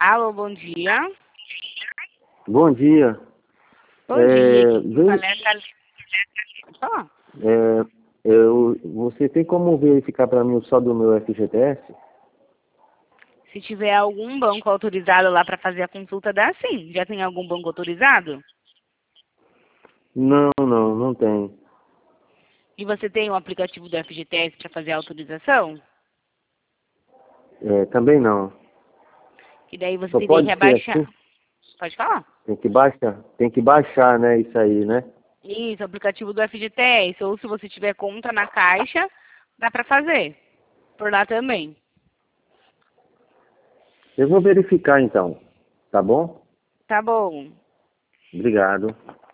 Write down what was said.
Alô, bom dia. Bom dia. Bom dia. Vem- Ó, você tem como verificar para mim o saldo do meu FGTS? se tiver algum banco autorizado lá para fazer a consulta, dá sim. Já tem algum banco autorizado? Não tem. E você tem o aplicativo do FGTS para fazer a autorização? Também não. E daí você Só teria pode que ser abaixar. assim? Pode falar? Tem que baixar, né? Isso aí, né? Isso, o aplicativo do FGTS. Ou se você tiver conta na Caixa, dá para fazer. Por lá também. Eu vou verificar então, tá bom? Tá bom. Obrigado.